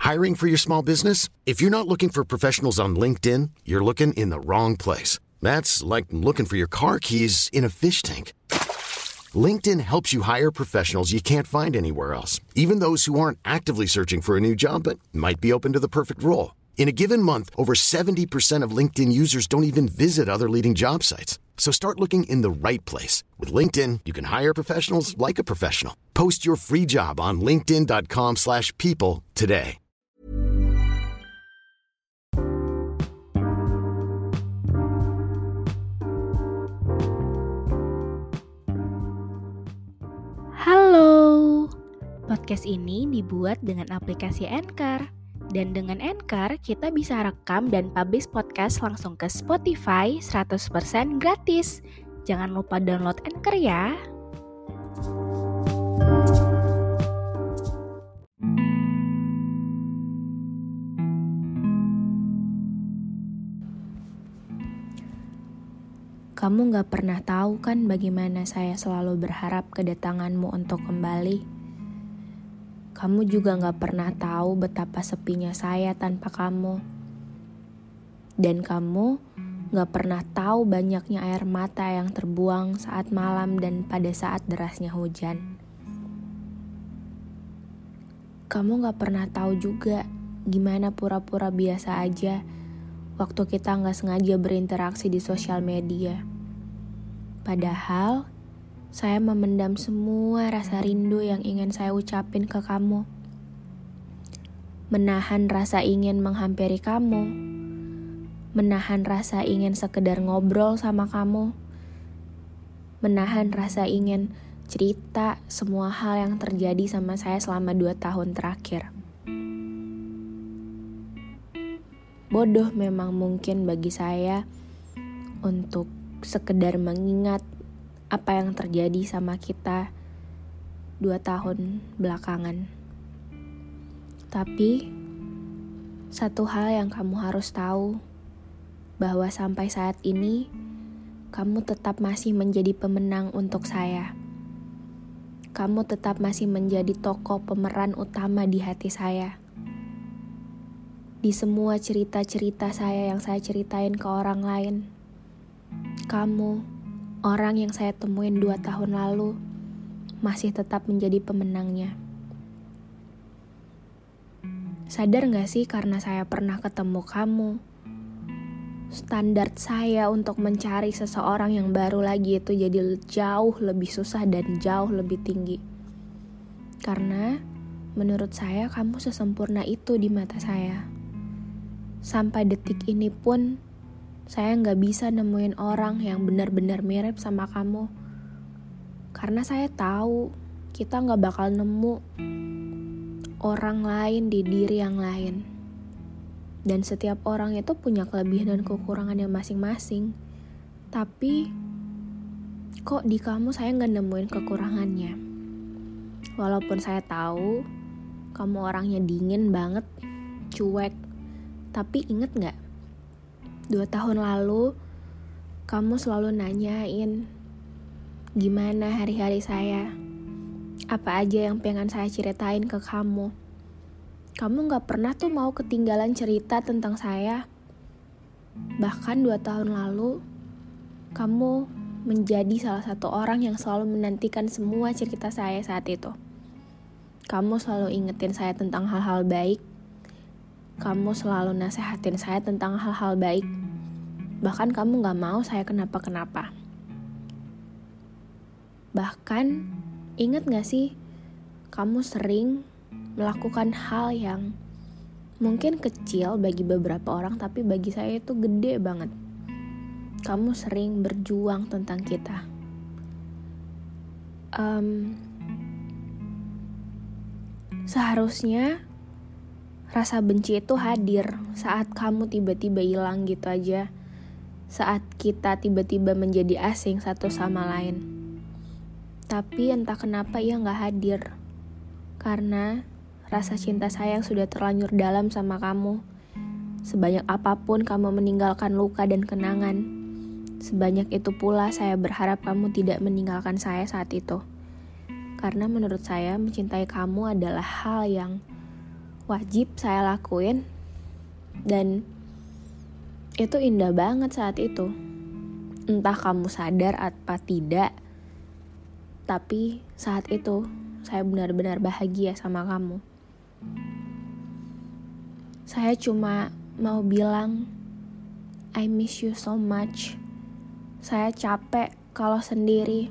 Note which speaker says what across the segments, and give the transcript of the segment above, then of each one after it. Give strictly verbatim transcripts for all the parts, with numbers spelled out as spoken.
Speaker 1: Hiring for your small business? If you're not looking for professionals on LinkedIn, you're looking in the wrong place. That's like looking for your car keys in a fish tank. LinkedIn helps you hire professionals you can't find anywhere else, even those who aren't actively searching for a new job but might be open to the perfect role. In a given month, over seventy percent of LinkedIn users don't even visit other leading job sites. So start looking in the right place. With LinkedIn, you can hire professionals like a professional. Post your free job on linkedin.com slash people today.
Speaker 2: Halo, podcast ini dibuat dengan aplikasi Anchor. Dan dengan Anchor, kita bisa rekam dan publish podcast langsung ke Spotify seratus persen gratis. Jangan lupa download Anchor ya. Kamu gak pernah tahu kan bagaimana saya selalu berharap kedatanganmu untuk kembali. Kamu juga gak pernah tahu betapa sepinya saya tanpa kamu. Dan kamu gak pernah tahu banyaknya air mata yang terbuang saat malam dan pada saat derasnya hujan. Kamu gak pernah tahu juga gimana pura-pura biasa aja waktu kita gak sengaja berinteraksi di sosial media. Padahal, saya memendam semua rasa rindu yang ingin saya ucapin ke kamu. Menahan rasa ingin menghampiri kamu. Menahan rasa ingin sekedar ngobrol sama kamu. Menahan rasa ingin cerita semua hal yang terjadi sama saya selama dua tahun terakhir. Bodoh memang mungkin bagi saya untuk sekedar mengingat apa yang terjadi sama kita dua tahun belakangan. Tapi satu hal yang kamu harus tahu, bahwa sampai saat ini kamu tetap masih menjadi pemenang untuk saya. Kamu tetap masih menjadi tokoh pemeran utama di hati saya. Di semua cerita-cerita saya yang saya ceritain ke orang lain, kamu, orang yang saya temuin dua tahun lalu, masih tetap menjadi pemenangnya. Sadar gak sih karena saya pernah ketemu kamu, standar saya untuk mencari seseorang yang baru lagi itu jadi jauh lebih susah dan jauh lebih tinggi. Karena menurut saya kamu sesempurna itu di mata saya. Sampai detik ini pun saya gak bisa nemuin orang yang benar-benar mirip sama kamu. Karena saya tahu kita gak bakal nemu orang lain di diri yang lain. Dan setiap orang itu punya kelebihan dan kekurangannya masing-masing. Tapi kok di kamu saya gak nemuin kekurangannya. Walaupun saya tahu kamu orangnya dingin banget, cuek. Tapi inget gak? Dua tahun lalu, kamu selalu nanyain gimana hari-hari saya. Apa aja yang pengen saya ceritain ke kamu. Kamu gak pernah tuh mau ketinggalan cerita tentang saya. Bahkan dua tahun lalu, kamu menjadi salah satu orang yang selalu menantikan semua cerita saya saat itu. Kamu selalu ingetin saya tentang hal-hal baik. Kamu selalu nasehatin saya tentang hal-hal baik. Bahkan kamu gak mau saya kenapa-kenapa. Bahkan, ingat gak sih, kamu sering melakukan hal yang mungkin kecil bagi beberapa orang, tapi bagi saya itu gede banget. Kamu sering berjuang tentang kita. Um, seharusnya rasa benci itu hadir saat kamu tiba-tiba hilang gitu aja. Saat kita tiba-tiba menjadi asing satu sama lain. Tapi entah kenapa ia gak hadir. Karena rasa cinta saya yang sudah terlanjur dalam sama kamu. Sebanyak apapun kamu meninggalkan luka dan kenangan, sebanyak itu pula saya berharap kamu tidak meninggalkan saya saat itu. Karena menurut saya mencintai kamu adalah hal yang wajib saya lakuin. Dan itu indah banget saat itu. Entah kamu sadar apa tidak, tapi saat itu saya benar-benar bahagia sama kamu. Saya cuma mau bilang, I miss you so much. Saya capek kalau sendiri.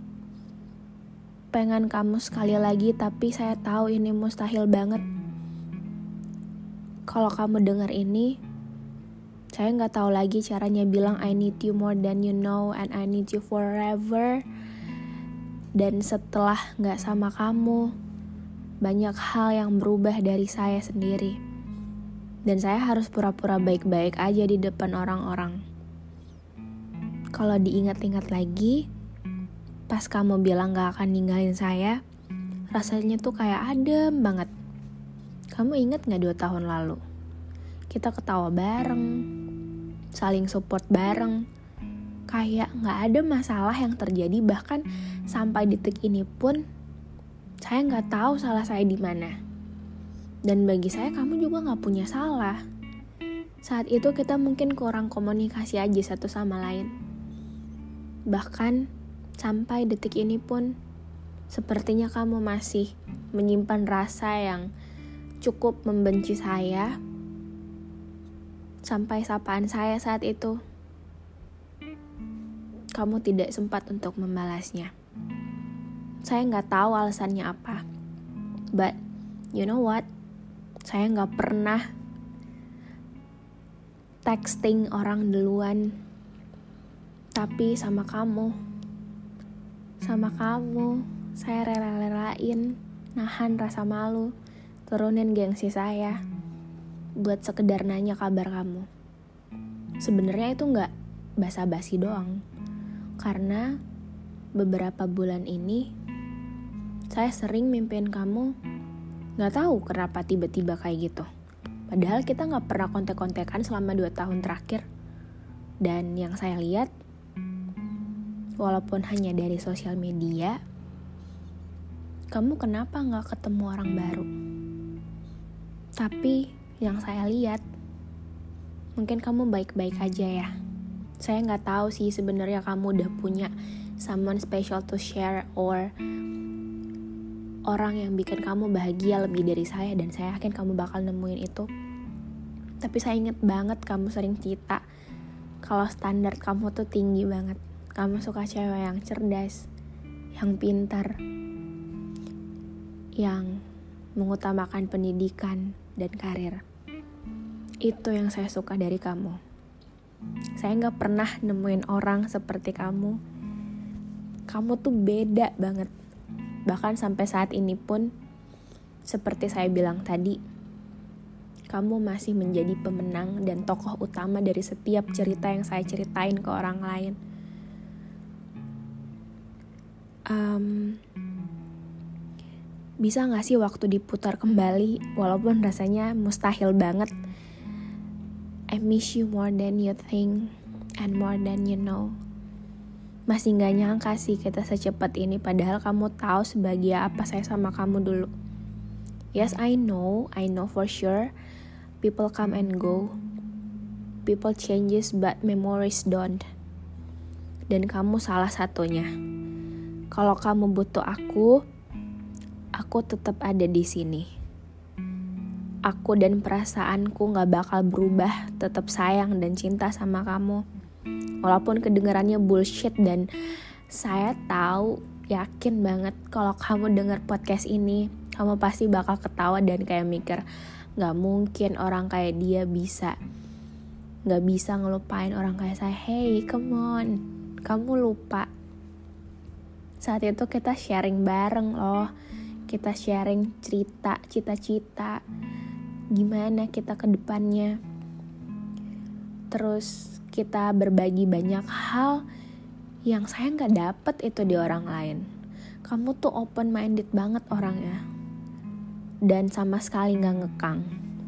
Speaker 2: Pengen kamu sekali lagi, tapi saya tahu ini mustahil banget. Kalau kamu dengar ini, saya nggak tahu lagi caranya bilang I need you more than you know and I need you forever. Dan setelah nggak sama kamu, banyak hal yang berubah dari saya sendiri. Dan saya harus pura-pura baik-baik aja di depan orang-orang. Kalau diingat-ingat lagi, pas kamu bilang gak akan ninggalin saya, rasanya tuh kayak adem banget. Kamu ingat gak dua tahun lalu? Kita ketawa bareng, saling support bareng. Kayak gak ada masalah yang terjadi, bahkan sampai detik ini pun saya gak tahu salah saya di mana. Dan bagi saya kamu juga gak punya salah. Saat itu kita mungkin kurang komunikasi aja satu sama lain. Bahkan sampai detik ini pun sepertinya kamu masih menyimpan rasa yang cukup membenci saya. Sampai sapaan saya saat itu, kamu tidak sempat untuk membalasnya. Saya gak tahu alasannya apa. But you know what? Saya gak pernah texting orang duluan. Tapi sama kamu, sama kamu, saya rela-relain nahan rasa malu, turunin gengsi saya buat sekedar nanya kabar kamu. Sebenarnya itu gak basa-basi doang, karena beberapa bulan ini saya sering mimpiin kamu. Gak tahu kenapa tiba-tiba kayak gitu. Padahal kita gak pernah kontek-kontekan selama dua tahun terakhir. Dan yang saya lihat, walaupun hanya dari sosial media, kamu kenapa gak ketemu orang baru? Tapi yang saya lihat, mungkin kamu baik-baik aja ya. Saya gak tahu sih sebenarnya kamu udah punya someone special to share or orang yang bikin kamu bahagia lebih dari saya, dan saya yakin kamu bakal nemuin itu. Tapi saya inget banget kamu sering cerita kalau standar kamu tuh tinggi banget. Kamu suka cewek yang cerdas, yang pintar, yang mengutamakan pendidikan dan karir. Itu yang saya suka dari kamu. Saya gak pernah nemuin orang seperti kamu. Kamu tuh beda banget. Bahkan sampai saat ini pun, seperti saya bilang tadi, kamu masih menjadi pemenang dan tokoh utama dari setiap cerita yang saya ceritain ke orang lain. Um, bisa gak sih waktu diputar kembali, walaupun rasanya mustahil banget. I miss you more than you think and more than you know. Masih gak nyangka sih kita secepat ini, padahal kamu tahu sebahagia apa saya sama kamu dulu. Yes, I know, I know for sure. People come and go. People changes but memories don't. Dan kamu salah satunya. Kalau kamu butuh aku, aku tetap ada di sini. Aku dan perasaanku gak bakal berubah, tetap sayang dan cinta sama kamu. Walaupun kedengarannya bullshit, dan saya tahu, yakin banget kalau kamu denger podcast ini, kamu pasti bakal ketawa dan kayak mikir, gak mungkin orang kayak dia bisa, gak bisa ngelupain orang kayak saya. Hey, come on, kamu lupa. Saat itu kita sharing bareng loh, kita sharing cerita, cita-cita, gimana kita ke depannya. Terus kita berbagi banyak hal yang saya gak dapet itu di orang lain. Kamu tuh open minded banget orangnya, dan sama sekali gak ngekang.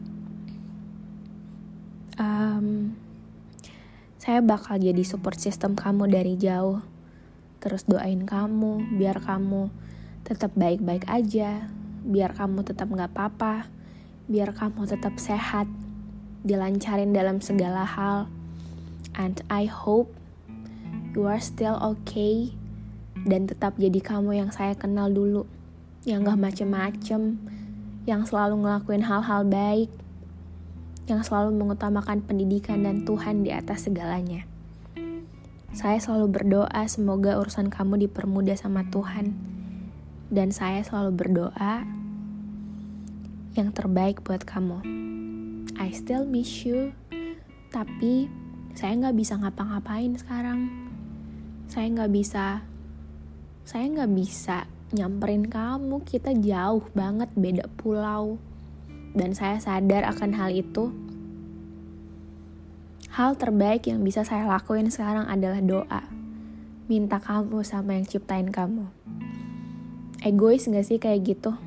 Speaker 2: um, Saya bakal jadi support system kamu dari jauh. Terus doain kamu biar kamu tetap baik-baik aja, biar kamu tetap gak apa-apa, biar kamu tetap sehat, dilancarin dalam segala hal. And I hope you are still okay dan tetap jadi kamu yang saya kenal dulu, yang gak macem-macem, yang selalu ngelakuin hal-hal baik, yang selalu mengutamakan pendidikan dan Tuhan di atas segalanya. Saya selalu berdoa semoga urusan kamu dipermudah sama Tuhan, dan saya selalu berdoa yang terbaik buat kamu. I still miss you, tapi saya gak bisa ngapa-ngapain sekarang. Saya gak bisa, saya gak bisa nyamperin kamu, kita jauh banget beda pulau. Dan saya sadar akan hal itu. Hal terbaik yang bisa saya lakuin sekarang adalah doa. Minta kamu sama yang ciptain kamu. Egois gak sih kayak gitu?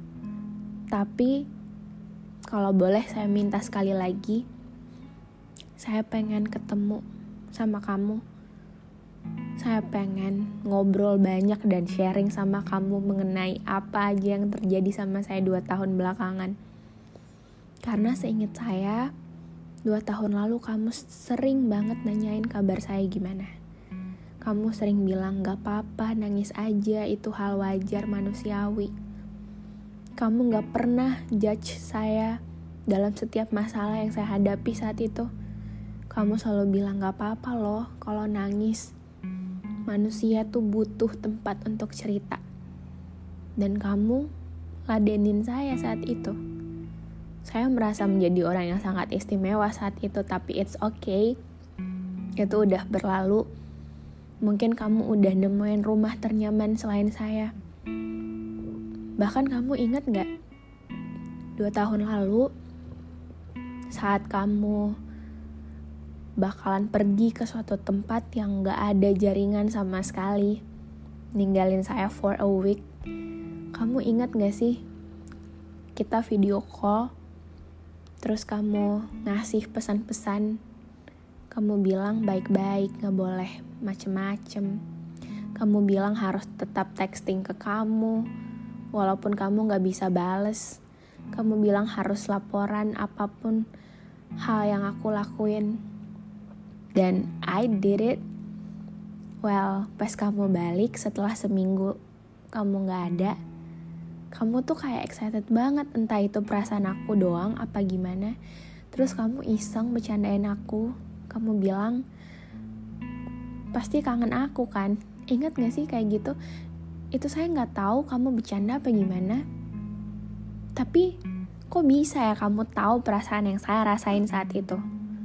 Speaker 2: Tapi kalau boleh saya minta sekali lagi, saya pengen ketemu sama kamu. Saya pengen ngobrol banyak dan sharing sama kamu mengenai apa aja yang terjadi sama saya dua tahun belakangan. Karena seingat saya, dua tahun lalu kamu sering banget nanyain kabar saya gimana. Kamu sering bilang gak apa-apa, nangis aja, itu hal wajar manusiawi. Kamu gak pernah judge saya dalam setiap masalah yang saya hadapi saat itu. Kamu selalu bilang gak apa-apa loh kalau nangis. Manusia tuh butuh tempat untuk cerita. Dan kamu ladenin saya saat itu. Saya merasa menjadi orang yang sangat istimewa saat itu, tapi it's okay. Itu udah berlalu. Mungkin kamu udah nemuin rumah ternyaman selain saya. Bahkan kamu ingat gak? Dua tahun lalu, saat kamu bakalan pergi ke suatu tempat yang gak ada jaringan sama sekali, ninggalin saya for a week. Kamu ingat gak sih? Kita video call, terus kamu ngasih pesan-pesan. Kamu bilang baik-baik, gak boleh macem-macem. Kamu bilang harus tetap texting ke kamu, walaupun kamu gak bisa bales. Kamu bilang harus laporan apapun hal yang aku lakuin. Dan I did it. Well, pas kamu balik setelah seminggu kamu gak ada, kamu tuh kayak excited banget. Entah itu perasaan aku doang apa gimana. Terus kamu iseng bercandain aku. Kamu bilang, pasti kangen aku kan? Ingat gak sih kayak gitu? Itu saya gak tahu kamu bercanda apa gimana. Tapi kok bisa ya kamu tahu perasaan yang saya rasain saat itu?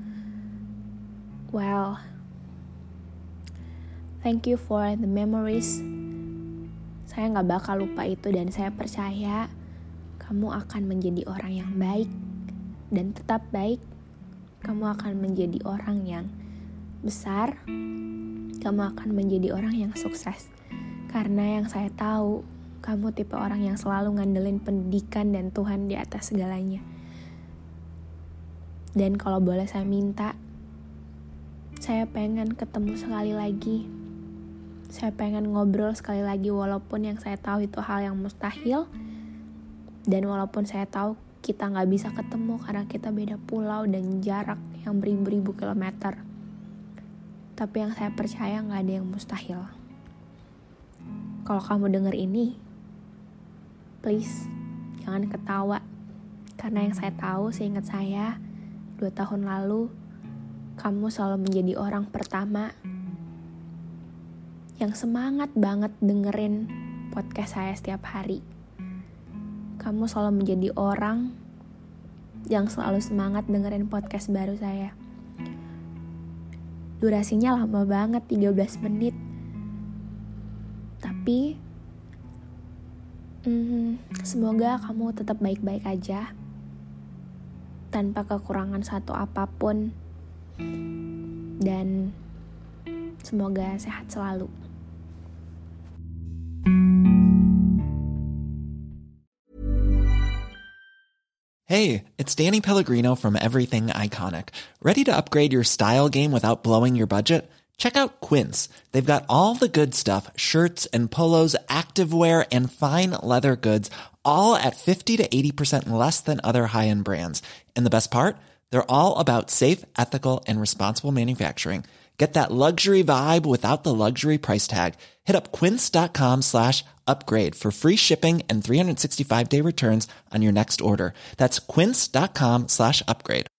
Speaker 2: Well, thank you for the memories. Saya gak bakal lupa itu dan saya percaya kamu akan menjadi orang yang baik dan tetap baik. Kamu akan menjadi orang yang besar. Kamu akan menjadi orang yang sukses. Karena yang saya tahu, kamu tipe orang yang selalu ngandelin pendidikan dan Tuhan di atas segalanya. Dan kalau boleh saya minta, saya pengen ketemu sekali lagi. Saya pengen ngobrol sekali lagi walaupun yang saya tahu itu hal yang mustahil. Dan walaupun saya tahu kita gak bisa ketemu karena kita beda pulau dan jarak yang beribu-ribu kilometer. Tapi yang saya percaya gak ada yang mustahil. Kalau kamu denger ini, please jangan ketawa. Karena yang saya tahu, seingat saya, dua tahun lalu kamu selalu menjadi orang pertama yang semangat banget dengerin podcast saya setiap hari. Kamu selalu menjadi orang yang selalu semangat dengerin podcast baru saya. Durasinya lama banget, tiga belas menit. Tapi hmm, semoga kamu tetap baik-baik aja, tanpa kekurangan satu apapun. Dan semoga sehat selalu.
Speaker 3: Hey, it's Danny Pellegrino from Everything Iconic. Ready to upgrade your style game without blowing your budget? Check out Quince. They've got all the good stuff, shirts and polos, activewear, and fine leather goods, all at fifty to eighty percent less than other high-end brands. And the best part? They're all about safe, ethical, and responsible manufacturing. Get that luxury vibe without the luxury price tag. Hit up quince.com slash upgrade for free shipping and three sixty-five day returns on your next order. That's quince.com slash upgrade.